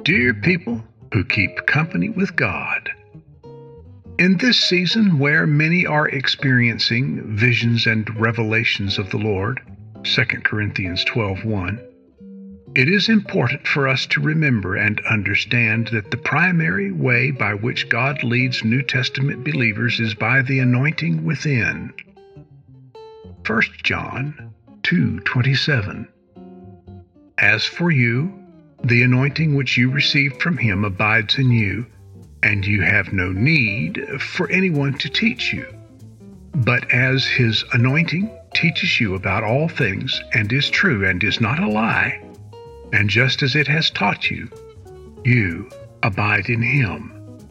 Dear people who keep company with God, in this season where many are experiencing visions and revelations of the Lord, 2 Corinthians 12:1, it is important for us to remember and understand that the primary way by which God leads New Testament believers is by the anointing within. 1 John 2:27. As for you, the anointing which you received from him abides in you, and you have no need for anyone to teach you. But as his anointing teaches you about all things, and is true and is not a lie, and just as it has taught you, you abide in him.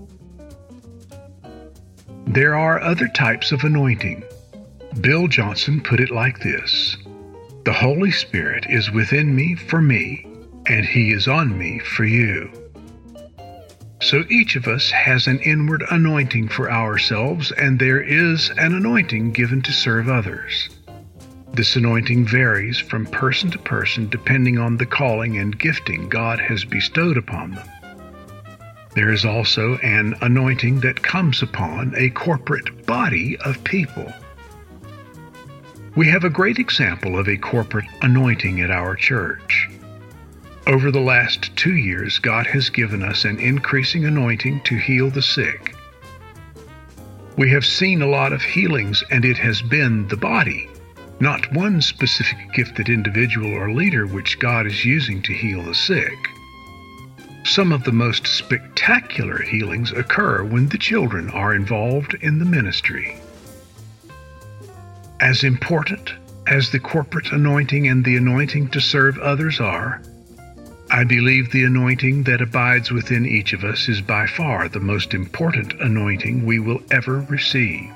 There are other types of anointing. Bill Johnson put it like this: "The Holy Spirit is within me for me, and he is on me for you." So each of us has an inward anointing for ourselves, and there is an anointing given to serve others. This anointing varies from person to person depending on the calling and gifting God has bestowed upon them. There is also an anointing that comes upon a corporate body of people. We have a great example of a corporate anointing at our church. Over the last 2 years, God has given us an increasing anointing to heal the sick. We have seen a lot of healings, and it has been the body, not one specific gifted individual or leader which God is using to heal the sick. Some of the most spectacular healings occur when the children are involved in the ministry. As important as the corporate anointing and the anointing to serve others are, I believe the anointing that abides within each of us is by far the most important anointing we will ever receive.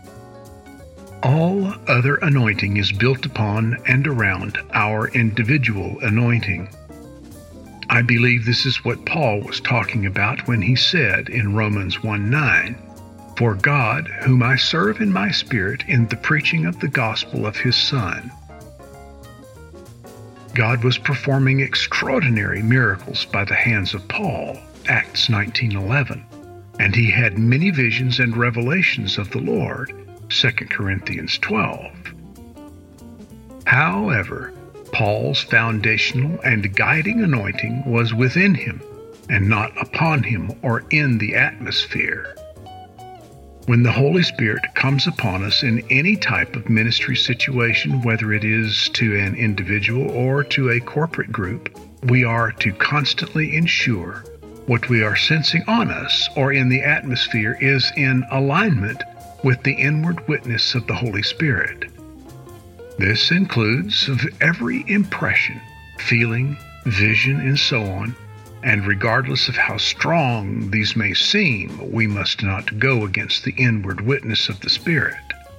All other anointing is built upon and around our individual anointing. I believe this is what Paul was talking about when he said in Romans 1:9, "For God, whom I serve in my spirit in the preaching of the gospel of his Son." God was performing extraordinary miracles by the hands of Paul, Acts 19:11, and he had many visions and revelations of the Lord, 2 Corinthians 12. However, Paul's foundational and guiding anointing was within him and not upon him or in the atmosphere. When the Holy Spirit comes upon us in any type of ministry situation, whether it is to an individual or to a corporate group, we are to constantly ensure what we are sensing on us or in the atmosphere is in alignment with the inward witness of the Holy Spirit. This includes every impression, feeling, vision, and so on, and regardless of how strong these may seem, we must not go against the inward witness of the Spirit.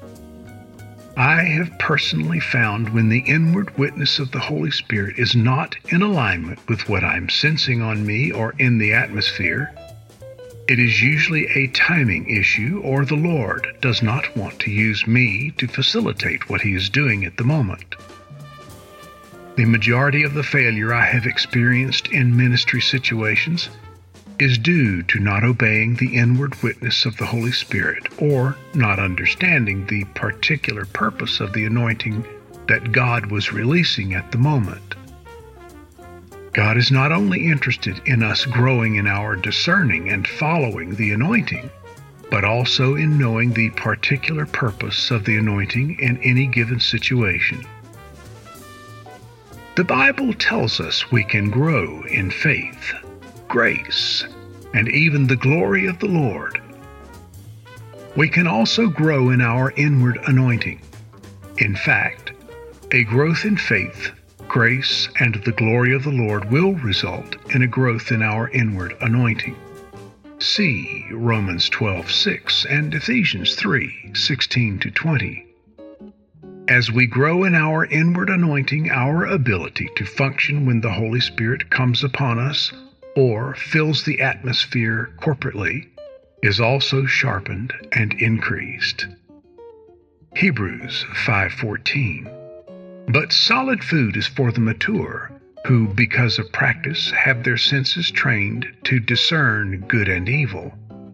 I have personally found when the inward witness of the Holy Spirit is not in alignment with what I'm sensing on me or in the atmosphere, it is usually a timing issue, or the Lord does not want to use me to facilitate what he is doing at the moment. The majority of the failure I have experienced in ministry situations is due to not obeying the inward witness of the Holy Spirit or not understanding the particular purpose of the anointing that God was releasing at the moment. God is not only interested in us growing in our discerning and following the anointing, but also in knowing the particular purpose of the anointing in any given situation. The Bible tells us we can grow in faith, grace, and even the glory of the Lord. We can also grow in our inward anointing. In fact, a growth in faith, grace, and the glory of the Lord will result in a growth in our inward anointing. See Romans 12:6 and Ephesians 3:16-20. As we grow in our inward anointing, our ability to function when the Holy Spirit comes upon us or fills the atmosphere corporately is also sharpened and increased. Hebrews 5:14. But solid food is for the mature, who, because of practice, have their senses trained to discern good and evil.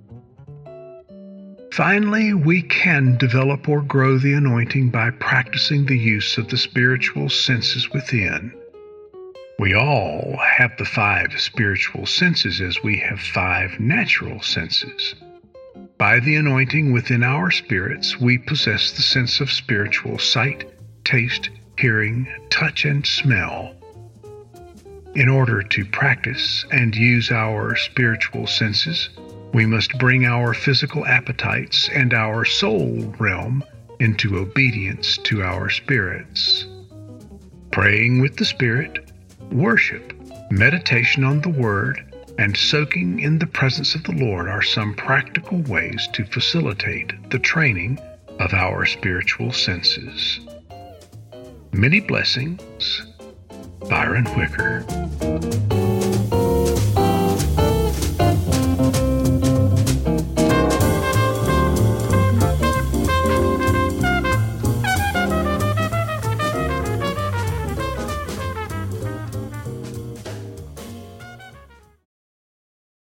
Finally, we can develop or grow the anointing by practicing the use of the spiritual senses within. We all have the 5 spiritual senses as we have 5 natural senses. By the anointing within our spirits, we possess the sense of spiritual sight, taste, hearing, touch, and smell. In order to practice and use our spiritual senses, we must bring our physical appetites and our soul realm into obedience to our spirits. Praying with the Spirit, worship, meditation on the Word, and soaking in the presence of the Lord are some practical ways to facilitate the training of our spiritual senses. Many blessings, Byron Whicker.